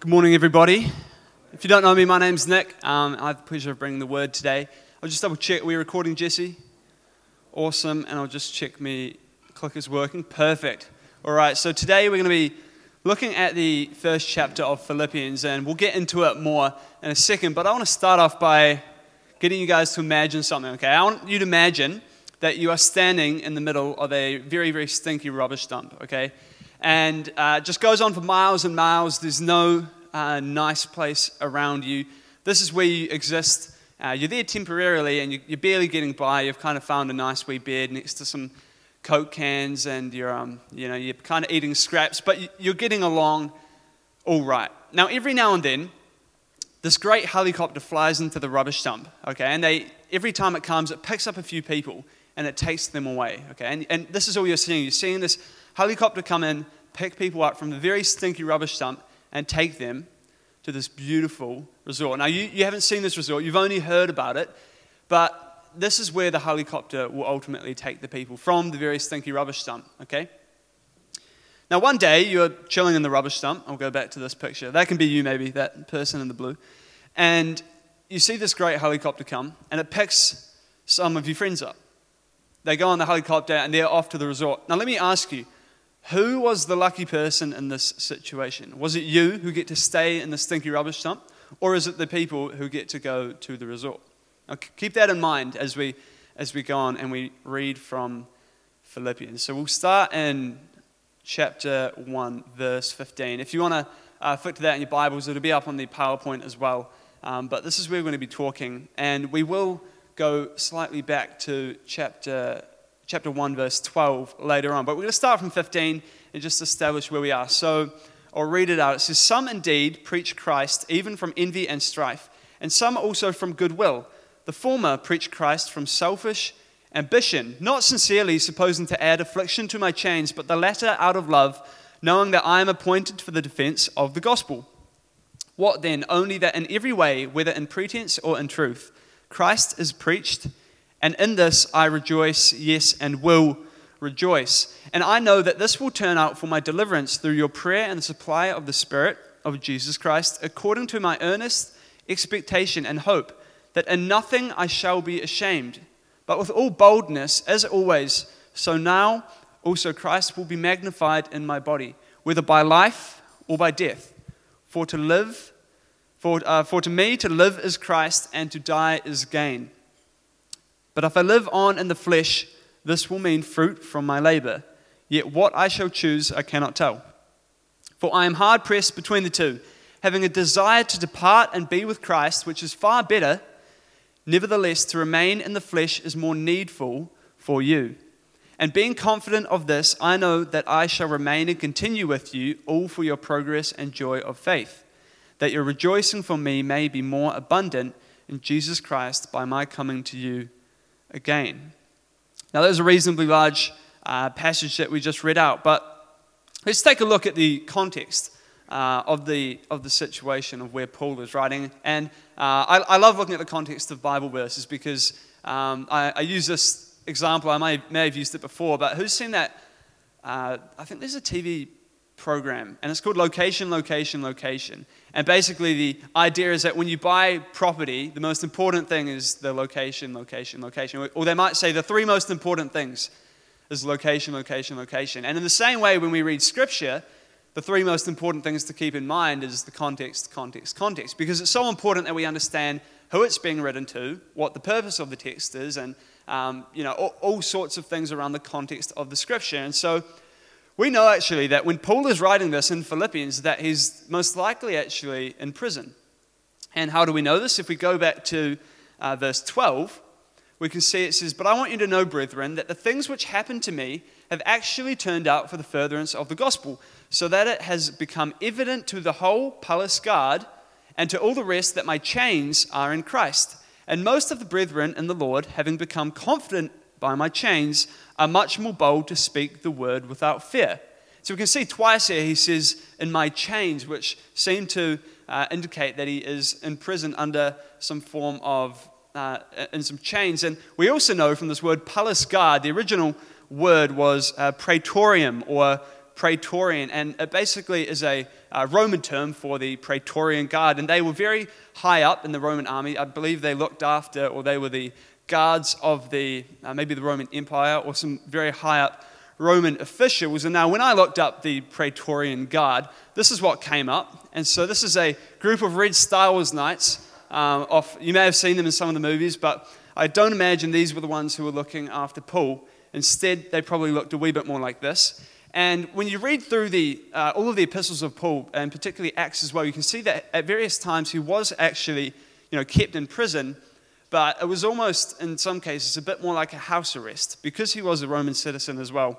Good morning, everybody. If you don't know me, my name's Nick. I have the pleasure of bringing the word today. I'll just double check. We're recording, Jesse? Awesome. And I'll just check me clicker's working. Perfect. All right. So today we're going to be looking at the first chapter of Philippians, and we'll get into it more in a second. But I want to start off by getting you guys to imagine something. Okay. I want you to imagine that you are standing in the middle of a very, very stinky rubbish dump. Okay. And it just goes on for miles and miles. There's no nice place around you. This is where you exist. You're there temporarily, and you're barely getting by. You've kind of found a nice wee bed next to some Coke cans, and you're kind of eating scraps, but you're getting along all right. Now, every now and then, this great helicopter flies into the rubbish dump. Okay, and every time it comes, it picks up a few people and it takes them away. Okay, and this is all you're seeing. You're seeing this helicopter come in, pick people up from the very stinky rubbish dump, and take them to this beautiful resort. Now, you haven't seen this resort, you've only heard about it, but this is where the helicopter will ultimately take the people from the very stinky rubbish dump, okay? Now, one day, you're chilling in the rubbish dump. I'll go back to this picture. That can be you, maybe, that person in the blue. And you see this great helicopter come, and it picks some of your friends up. They go on the helicopter, and they're off to the resort. Now, let me ask you, who was the lucky person in this situation? Was it you who get to stay in the stinky rubbish dump, or is it the people who get to go to the resort? Now, keep that in mind as we go on and we read from Philippians. So we'll start in chapter 1, verse 15. If you want to flick to that in your Bibles, it'll be up on the PowerPoint as well. But this is where we're going to be talking, and we will go slightly back to chapter 1, verse 12 later on. But we're going to start from 15 and just establish where we are. So I'll read it out. It says, "Some indeed preach Christ, even from envy and strife, and some also from goodwill. The former preach Christ from selfish ambition, not sincerely, supposing to add affliction to my chains, but the latter out of love, knowing that I am appointed for the defense of the gospel. What then? Only that in every way, whether in pretense or in truth, Christ is preached, and in this I rejoice, yes, and will rejoice. And I know that this will turn out for my deliverance through your prayer and the supply of the Spirit of Jesus Christ, according to my earnest expectation and hope, that in nothing I shall be ashamed, but with all boldness, as always, so now also Christ will be magnified in my body, whether by life or by death. For to me to live is Christ, and to die is gain. But if I live on in the flesh, this will mean fruit from my labor. Yet what I shall choose I cannot tell. For I am hard pressed between the two, having a desire to depart and be with Christ, which is far better. Nevertheless, to remain in the flesh is more needful for you. And being confident of this, I know that I shall remain and continue with you, all for your progress and joy of faith, that your rejoicing for me may be more abundant in Jesus Christ by my coming to you again." Now, there's a reasonably large passage that we just read out, but let's take a look at the context of the situation of where Paul is writing. And I love looking at the context of Bible verses because I use this example. I may have used it before, but who's seen that? I think there's a TV program, and it's called Location, Location, Location. And basically the idea is that when you buy property, the most important thing is the location, location, location. Or they might say the three most important things is location, location, location. And in the same way, when we read Scripture, the three most important things to keep in mind is the context, context, context. Because it's so important that we understand who it's being written to, what the purpose of the text is, and all sorts of things around the context of the Scripture. And so we know actually that when Paul is writing this in Philippians, that he's most likely actually in prison. And how do we know this? If we go back to verse 12, we can see it says, "But I want you to know, brethren, that the things which happened to me have actually turned out for the furtherance of the gospel, so that it has become evident to the whole palace guard and to all the rest that my chains are in Christ. And most of the brethren in the Lord, having become confident by my chains, are much more bold to speak the word without fear." So we can see twice here he says, "in my chains," which seem to indicate that he is in prison under some form of, in some chains. And we also know from this word palace guard, the original word was praetorium, or praetorian, and it basically is a Roman term for the Praetorian Guard, and they were very high up in the Roman army. I believe they looked after, or they were the guards of maybe the Roman Empire, or some very high up Roman officials. And now when I looked up the Praetorian Guard, this is what came up. And so this is a group of red Star Wars knights. You may have seen them in some of the movies, but I don't imagine these were the ones who were looking after Paul. Instead, they probably looked a wee bit more like this. And when you read through all of the epistles of Paul, and particularly Acts as well, you can see that at various times he was actually, kept in prison, but it was almost, in some cases, a bit more like a house arrest. Because he was a Roman citizen as well,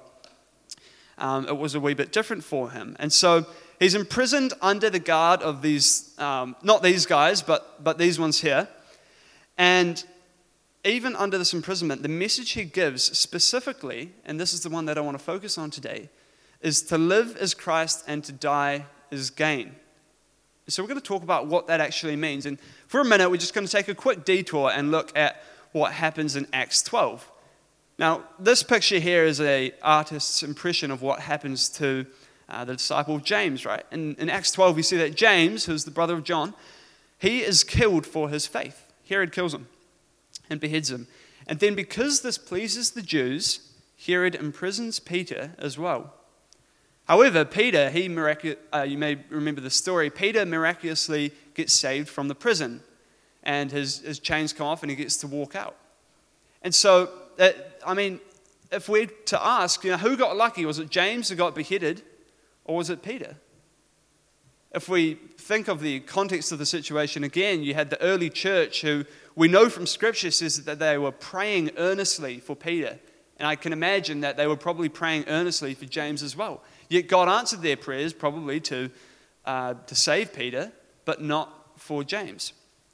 it was a wee bit different for him. And so he's imprisoned under the guard of these, not these guys, but these ones here. And even under this imprisonment, the message he gives specifically, and this is the one that I want to focus on today, is to live as Christ and to die as gain. So we're going to talk about what that actually means. And for a minute, we're just going to take a quick detour and look at what happens in Acts 12. Now, this picture here is an artist's impression of what happens to the disciple James, right? In Acts 12, we see that James, who's the brother of John, he is killed for his faith. Herod kills him and beheads him. And then because this pleases the Jews, Herod imprisons Peter as well. However, Peter, you may remember the story, Peter miraculously gets saved from the prison, and his chains come off and he gets to walk out. And so, if we're to ask, who got lucky? Was it James who got beheaded, or was it Peter? If we think of the context of the situation again, you had the early church who we know from Scripture says that they were praying earnestly for Peter. And I can imagine that they were probably praying earnestly for James as well. Yet God answered their prayers probably to save Peter, but not for James.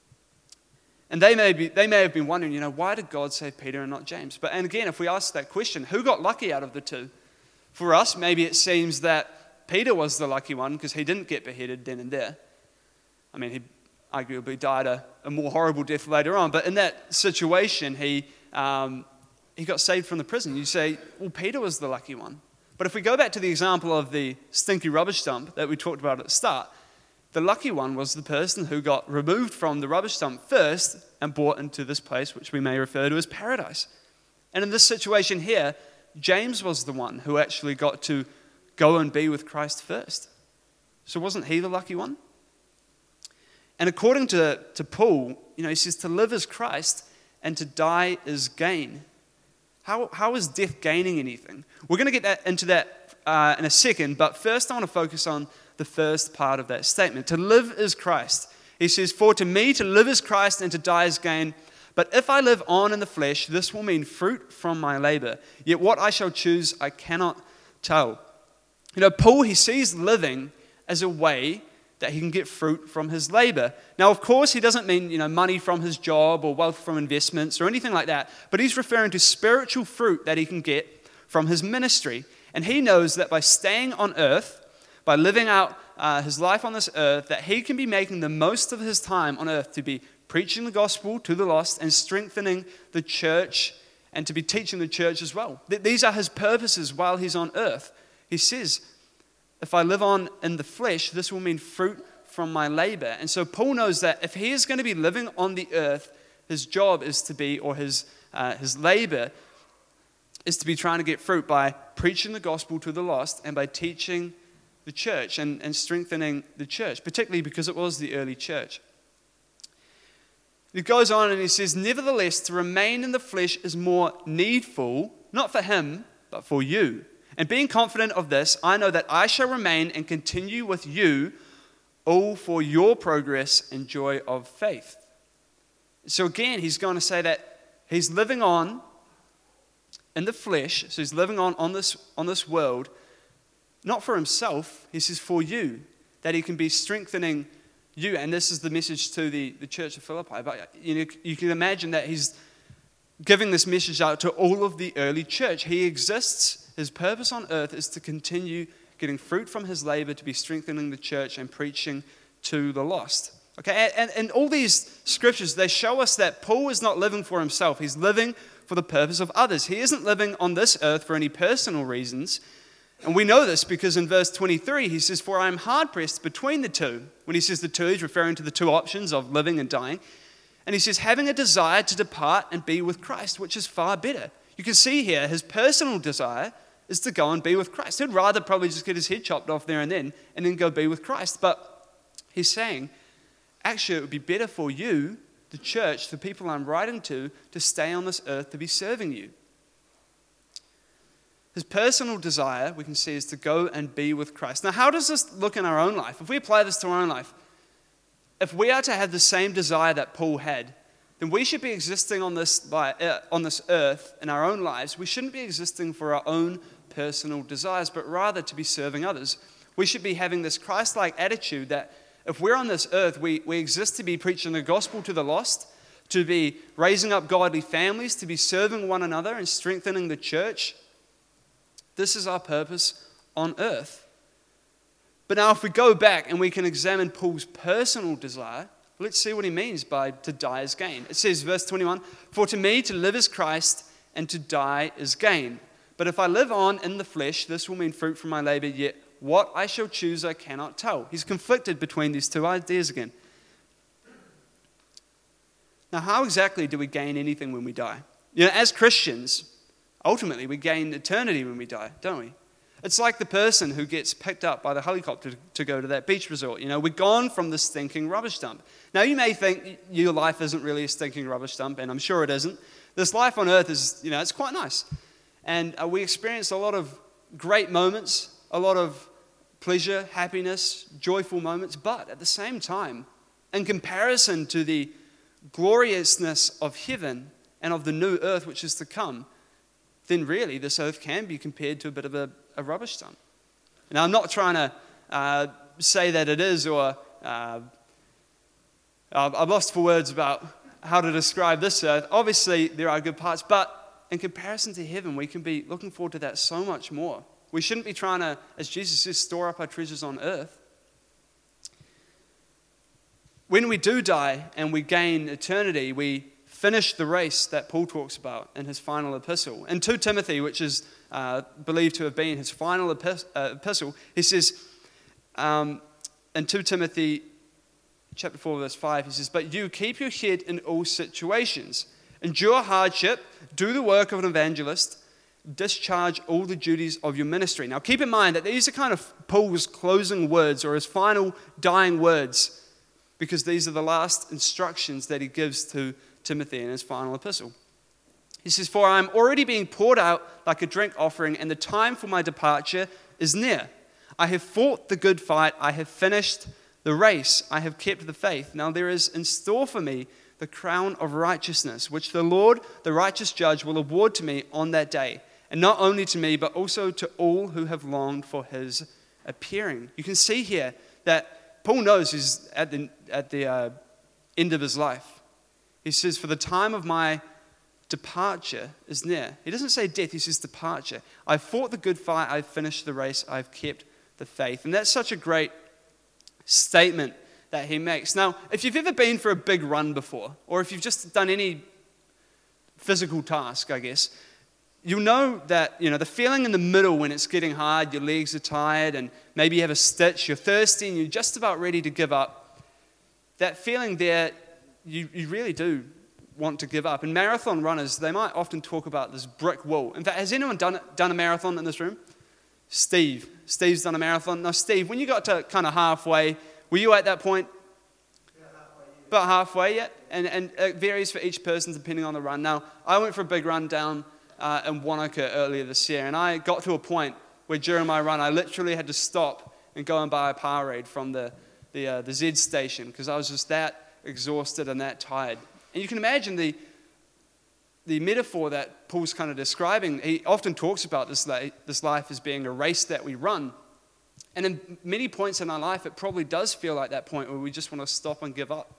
And they may have been wondering, why did God save Peter and not James? And again, if we ask that question, who got lucky out of the two? For us, maybe it seems that Peter was the lucky one because he didn't get beheaded then and there. He arguably died a more horrible death later on. But in that situation, he got saved from the prison. You say, well, Peter was the lucky one. But if we go back to the example of the stinky rubbish dump that we talked about at the start, the lucky one was the person who got removed from the rubbish dump first and brought into this place, which we may refer to as paradise. And in this situation here, James was the one who actually got to go and be with Christ first. So wasn't he the lucky one? And according to Paul, he says to live as Christ and to die as gain. How is death gaining anything? We're going to get into that in a second, but first I want to focus on the first part of that statement. To live as Christ. He says, for to me to live as Christ and to die as gain. But if I live on in the flesh, this will mean fruit from my labor. Yet what I shall choose, I cannot tell. Paul, he sees living as a way that he can get fruit from his labor. Now, of course, he doesn't mean, money from his job or wealth from investments or anything like that, but he's referring to spiritual fruit that he can get from his ministry. And he knows that by staying on earth, by living out his life on this earth, that he can be making the most of his time on earth to be preaching the gospel to the lost and strengthening the church and to be teaching the church as well. These are his purposes while he's on earth. He says, if I live on in the flesh, this will mean fruit from my labor. And so Paul knows that if he is going to be living on the earth, his job is to be, or his labor is to be trying to get fruit by preaching the gospel to the lost and by teaching the church and strengthening the church, particularly because it was the early church. He goes on and he says, nevertheless, to remain in the flesh is more needful, not for him, but for you. And being confident of this, I know that I shall remain and continue with you, all for your progress and joy of faith. So again, he's going to say that he's living on in the flesh, so he's living on this world, not for himself, he says for you, that he can be strengthening you. And this is the message to the church of Philippi. But you can imagine that he's giving this message out to all of the early church. He exists. His purpose on earth is to continue getting fruit from his labor, to be strengthening the church and preaching to the lost. Okay, and all these scriptures, they show us that Paul is not living for himself. He's living for the purpose of others. He isn't living on this earth for any personal reasons. And we know this because in verse 23, he says, "For I am hard-pressed between the two." When he says the two, he's referring to the two options of living and dying. And he says, "having a desire to depart and be with Christ, which is far better." You can see here his personal desire is to go and be with Christ. He'd rather probably just get his head chopped off there and then go be with Christ. But he's saying, actually, it would be better for you, the church, the people I'm writing to stay on this earth to be serving you. His personal desire, we can see, is to go and be with Christ. Now, how does this look in our own life? If we apply this to our own life, if we are to have the same desire that Paul had, then we should be existing on this earth in our own lives. We shouldn't be existing for our own personal desires, but rather to be serving others. We should be having this Christ-like attitude that if we're on this earth, we exist to be preaching the gospel to the lost, to be raising up godly families, to be serving one another and strengthening the church. This is our purpose on earth. But now if we go back and we can examine Paul's personal desire, let's see what he means by to die is gain. It says, verse 21, "For to me to live is Christ, and to die is gain. But if I live on in the flesh, this will mean fruit from my labor, yet what I shall choose I cannot tell." He's conflicted between these two ideas again. Now, how exactly do we gain anything when we die? As Christians, ultimately, we gain eternity when we die, don't we? It's like the person who gets picked up by the helicopter to go to that beach resort. We're gone from the stinking rubbish dump. Now, you may think your life isn't really a stinking rubbish dump, and I'm sure it isn't. This life on earth is, it's quite nice. And we experience a lot of great moments, a lot of pleasure, happiness, joyful moments. But at the same time, in comparison to the gloriousness of heaven and of the new earth which is to come, then really this earth can be compared to a bit of a rubbish dump. Now, I'm not trying to say that it is, or I'm lost for words about how to describe this earth. Obviously, there are good parts, but in comparison to heaven, we can be looking forward to that so much more. We shouldn't be trying to, as Jesus says, store up our treasures on earth. When we do die and we gain eternity, we finish the race that Paul talks about in his final epistle. In 2 Timothy, which is believed to have been his final epistle, he says, in 2 Timothy chapter 4, verse 5, he says, "But you keep your head in all situations. Endure hardship, do the work of an evangelist, discharge all the duties of your ministry." Now keep in mind that these are kind of Paul's closing words, or his final dying words, because these are the last instructions that he gives to Timothy in his final epistle. He says, "For I am already being poured out like a drink offering, and the time for my departure is near. I have fought the good fight, I have finished the race, I have kept the faith. Now there is in store for me the crown of righteousness, which the Lord, the righteous judge, will award to me on that day. And not only to me, but also to all who have longed for his appearing." You can see here that Paul knows he's at the end of his life. He says, "For the time of my departure is near." He doesn't say death, he says departure. "I've fought the good fight, I've finished the race, I've kept the faith." And that's such a great statement that he makes. Now, if you've ever been for a big run before, or if you've just done any physical task, I guess, you'll know that, the feeling in the middle when it's getting hard, your legs are tired, and maybe you have a stitch, you're thirsty, and you're just about ready to give up. That feeling there, you really do want to give up. And marathon runners, they might often talk about this brick wall. In fact, has anyone done a marathon in this room? Steve's done a marathon. Now, Steve, when you got to kind of halfway, were you at that point? Yeah, halfway. About halfway, yeah. And it varies for each person depending on the run. Now, I went for a big run down in Wanaka earlier this year, and I got to a point where during my run, I literally had to stop and go and buy a Powerade from the Z station because I was just that exhausted and that tired. And you can imagine the metaphor that Paul's kind of describing. He often talks about this life as being a race that we run. And in many points in our life, it probably does feel like that point where we just want to stop and give up.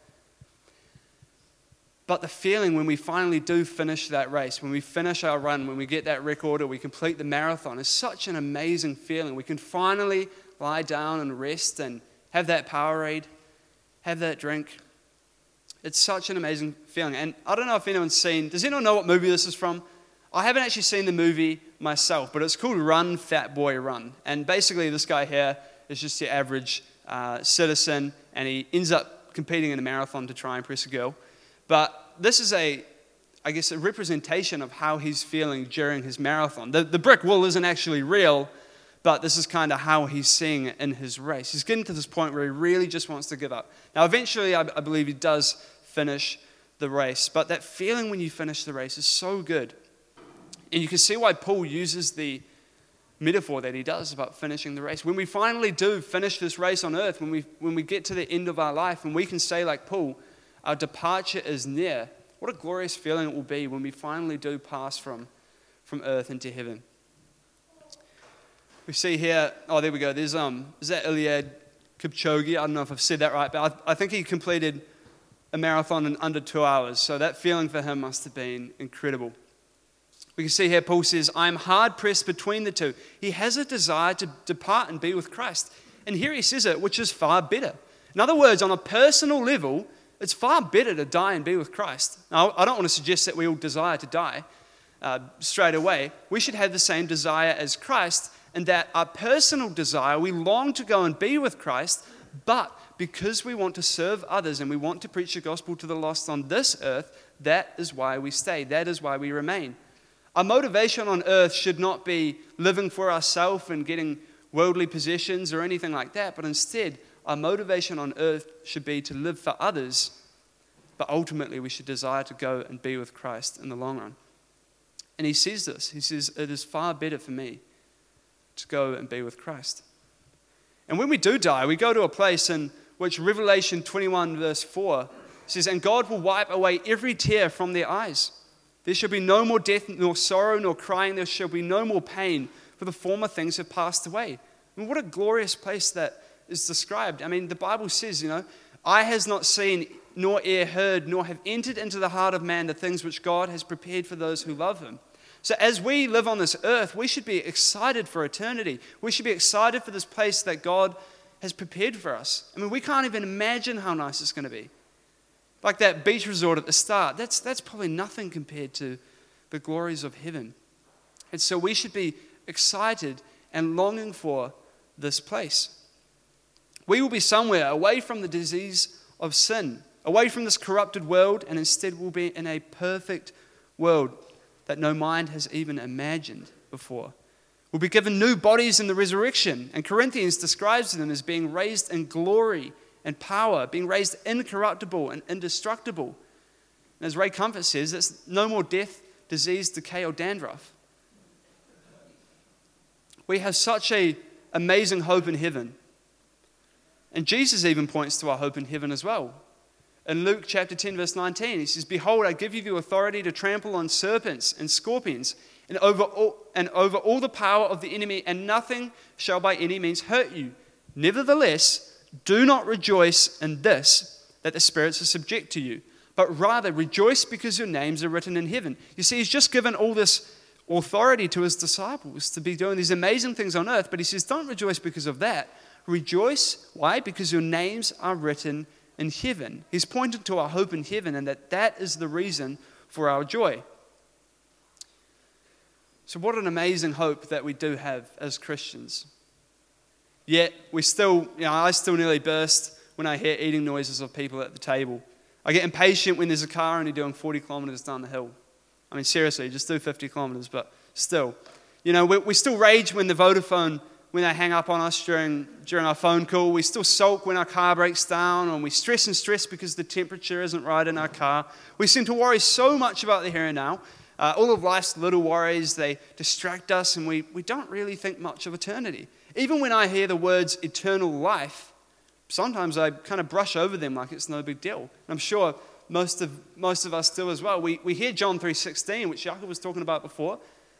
But the feeling when we finally do finish that race, when we finish our run, when we get that record or we complete the marathon, is such an amazing feeling. We can finally lie down and rest and have that Powerade, have that drink. It's such an amazing feeling. And I don't know if anyone's seen, does anyone know what movie this is from? I haven't actually seen the movie myself, but it's called Run, Fat Boy, Run. And basically this guy here is just your average citizen, and he ends up competing in a marathon to try and impress a girl. But this is a representation of how he's feeling during his marathon. The brick wall isn't actually real, but this is kind of how he's seeing it in his race. He's getting to this point where he really just wants to give up. Now, eventually, I believe he does finish the race, but that feeling when you finish the race is so good. And you can see why Paul uses the metaphor that he does about finishing the race. When we finally do finish this race on earth, when we get to the end of our life, and we can say like Paul, our departure is near, what a glorious feeling it will be when we finally do pass from earth into heaven. We see here, oh, there we go. There's is that Eliud Kipchoge? I don't know if I've said that right, but I think he completed a marathon in under 2 hours. So that feeling for him must have been incredible. We can see here Paul says, I'm hard pressed between the two. He has a desire to depart and be with Christ. And here he says it, which is far better. In other words, on a personal level, it's far better to die and be with Christ. Now, I don't want to suggest that we all desire to die straight away. We should have the same desire as Christ, and that our personal desire, we long to go and be with Christ, but because we want to serve others and we want to preach the gospel to the lost on this earth, that is why we stay. That is why we remain. Our motivation on earth should not be living for ourselves and getting worldly possessions or anything like that, but instead, our motivation on earth should be to live for others, but ultimately we should desire to go and be with Christ in the long run. And he says this, he says, it is far better for me to go and be with Christ. And when we do die, we go to a place in which Revelation 21 verse 4 says, and God will wipe away every tear from their eyes. There shall be no more death, nor sorrow, nor crying. There shall be no more pain, for the former things have passed away. I mean, what a glorious place that is described. I mean, the Bible says, eye has not seen, nor ear heard, nor have entered into the heart of man the things which God has prepared for those who love him. So as we live on this earth, we should be excited for eternity. We should be excited for this place that God has prepared for us. I mean, we can't even imagine how nice it's going to be. Like that beach resort at the start, that's probably nothing compared to the glories of heaven. And so we should be excited and longing for this place. We will be somewhere away from the disease of sin, away from this corrupted world, and instead we'll be in a perfect world that no mind has even imagined before. We'll be given new bodies in the resurrection, and Corinthians describes them as being raised in glory and power, being raised incorruptible and indestructible. And as Ray Comfort says, it's no more death, disease, decay, or dandruff. We have such an amazing hope in heaven. And Jesus even points to our hope in heaven as well. In Luke chapter 10, verse 19, he says, behold, I give you the authority to trample on serpents and scorpions and over all the power of the enemy, and nothing shall by any means hurt you. Nevertheless, do not rejoice in this, that the spirits are subject to you, but rather rejoice because your names are written in heaven. You see, he's just given all this authority to his disciples to be doing these amazing things on earth, but he says, don't rejoice because of that. Rejoice, why? Because your names are written in heaven. He's pointed to our hope in heaven, and that is the reason for our joy. So what an amazing hope that we do have as Christians. Yet we still, I still nearly burst when I hear eating noises of people at the table. I get impatient when there's a car only doing 40 kilometers down the hill. I mean, seriously, just do 50 kilometers, but still. We still rage when the Vodafone, when they hang up on us during our phone call. We still sulk when our car breaks down, and we stress because the temperature isn't right in our car. We seem to worry so much about the here and now. All of life's little worries, they distract us, and we don't really think much of eternity. Even when I hear the words eternal life, sometimes I kind of brush over them like it's no big deal. And I'm sure most of us do as well. We hear John 3:16, which Jacob was talking about before,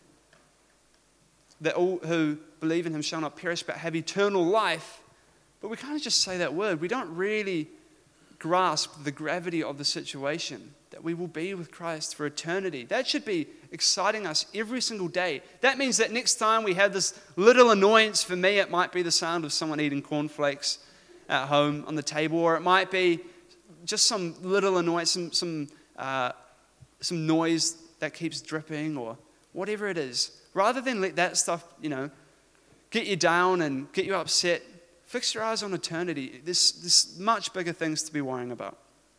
that all who believe in him shall not perish but have eternal life. But we kind of just say that word. We don't really grasp the gravity of the situation, that we will be with Christ for eternity. That should be exciting us every single day. That means that next time we have this little annoyance, for me it might be the sound of someone eating cornflakes at home on the table, or it might be just some little annoyance, some noise that keeps dripping, or whatever it is. Rather than let that stuff, get you down and get you upset, fix your eyes on eternity. There's much bigger things to be worrying about.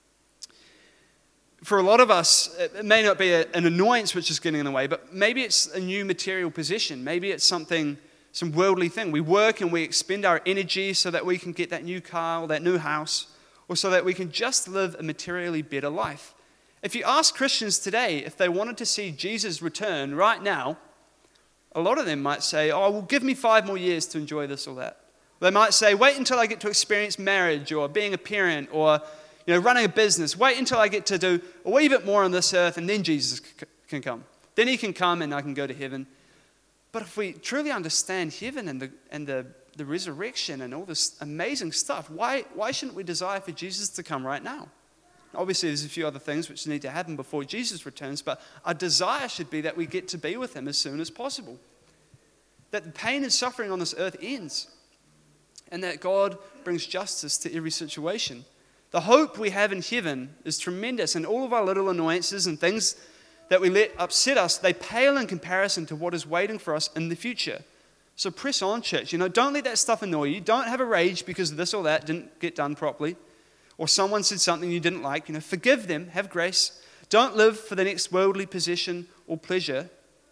For a lot of us, it may not be an annoyance which is getting in the way, but maybe it's a new material possession. Maybe it's some worldly thing. We work and we expend our energy so that we can get that new car or that new house, or so that we can just live a materially better life. If you ask Christians today if they wanted to see Jesus return right now, a lot of them might say, oh, well, give me 5 more years to enjoy this or that. They might say, wait until I get to experience marriage or being a parent or running a business. Wait until I get to do a wee bit more on this earth, and then Jesus can come. Then he can come and I can go to heaven. But if we truly understand heaven and the resurrection and all this amazing stuff, why shouldn't we desire for Jesus to come right now? Obviously, there's a few other things which need to happen before Jesus returns, but our desire should be that we get to be with him as soon as possible. That the pain and suffering on this earth ends, and that God brings justice to every situation. The hope we have in heaven is tremendous, and all of our little annoyances and things that we let upset us, they pale in comparison to what is waiting for us in the future. So press on, church. Don't let that stuff annoy you. Don't have a rage because this or that didn't get done properly, or someone said something you didn't like. Forgive them, have grace. Don't live for the next worldly possession or pleasure,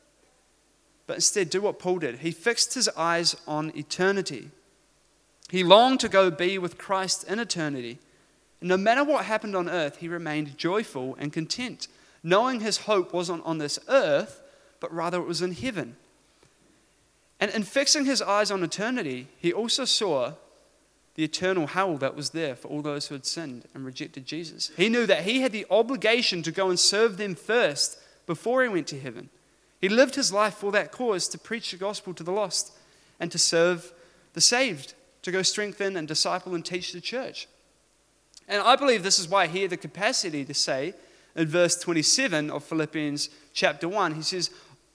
but instead do what Paul did. He fixed his eyes on eternity. He longed to go be with Christ in eternity. And no matter what happened on earth, he remained joyful and content, knowing his hope wasn't on this earth, but rather it was in heaven. And in fixing his eyes on eternity, he also saw the eternal hell that was there for all those who had sinned and rejected Jesus. He knew that he had the obligation to go and serve them first before he went to heaven. He lived his life for that cause, to preach the gospel to the lost and to serve the saved, to go strengthen and disciple and teach the church. And I believe this is why he had the capacity to say in verse 27 of Philippians chapter 1, he says,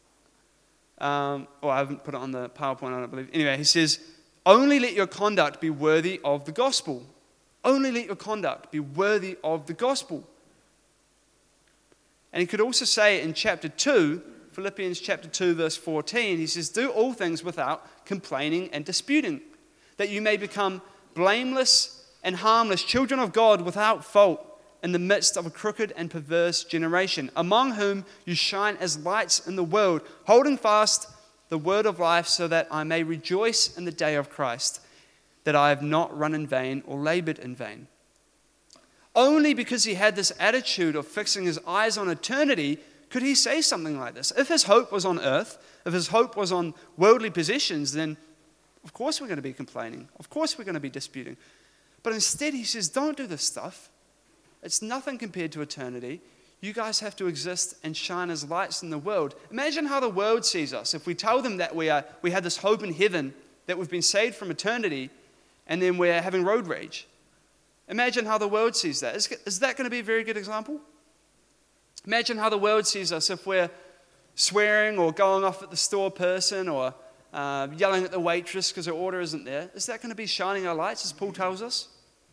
I haven't put it on the PowerPoint, I don't believe. Anyway, he says, only let your conduct be worthy of the gospel. Only let your conduct be worthy of the gospel. And he could also say in chapter 2, Philippians chapter 2, verse 14, he says, do all things without complaining and disputing, that you may become blameless and harmless, children of God without fault, in the midst of a crooked and perverse generation, among whom you shine as lights in the world, holding fast the word of life, so that I may rejoice in the day of Christ, that I have not run in vain or labored in vain. Only because he had this attitude of fixing his eyes on eternity could he say something like this. If his hope was on earth, if his hope was on worldly possessions, then of course we're going to be complaining. Of course we're going to be disputing. But instead he says, don't do this stuff. It's nothing compared to eternity. You guys have to exist and shine as lights in the world. Imagine how the world sees us if we tell them that we have this hope in heaven, that we've been saved from eternity, and then we're having road rage. Imagine how the world sees that. Is that going to be a very good example? Imagine how the world sees us if we're swearing or going off at the store person or yelling at the waitress because her order isn't there. Is that going to be shining our lights, as Paul tells us?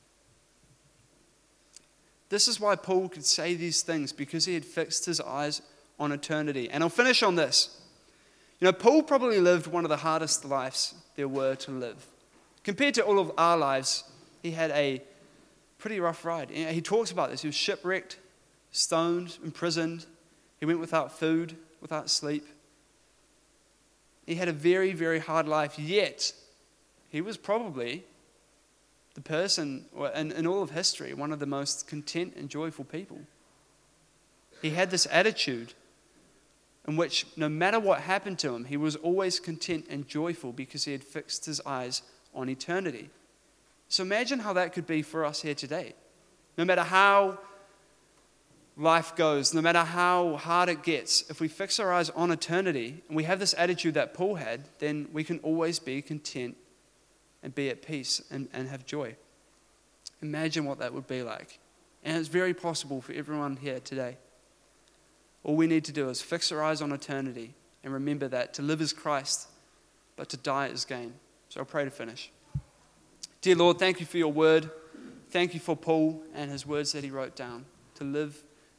This is why Paul could say these things, because he had fixed his eyes on eternity. And I'll finish on this. Paul probably lived one of the hardest lives there were to live. Compared to all of our lives, he had a pretty rough ride. He talks about this. He was shipwrecked, stoned, imprisoned. He went without food, without sleep. He had a very, very hard life, yet he was probably the person, in all of history, one of the most content and joyful people. He had this attitude in which no matter what happened to him, he was always content and joyful because he had fixed his eyes on eternity. So imagine how that could be for us here today. No matter how life goes, no matter how hard it gets, if we fix our eyes on eternity and we have this attitude that Paul had, then we can always be content and be at peace and have joy. Imagine what that would be like. And it's very possible for everyone here today. All we need to do is fix our eyes on eternity and remember that to live is Christ, but to die is gain. So I'll pray to finish. Dear Lord, thank you for your word. Thank you for Paul and his words that he wrote down. To live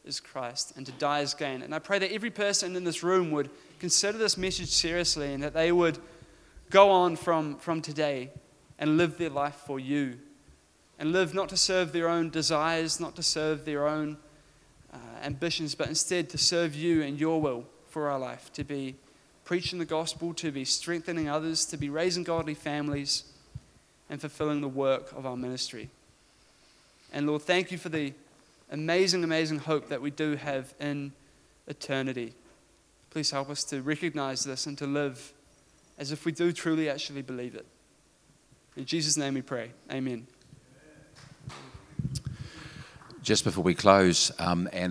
is Christ, and to die is gain. And I pray that every person in this room would consider this message seriously, and that they would go on from today and live their life for you, and live not to serve their own desires, not to serve their own ambitions, but instead to serve you and your will for our life, to be preaching the gospel, to be strengthening others, to be raising godly families, and fulfilling the work of our ministry. And Lord, thank you for the amazing, amazing hope that we do have in eternity. Please help us to recognize this and to live as if we do truly actually believe it. In Jesus' name we pray. Amen. Just before we close, and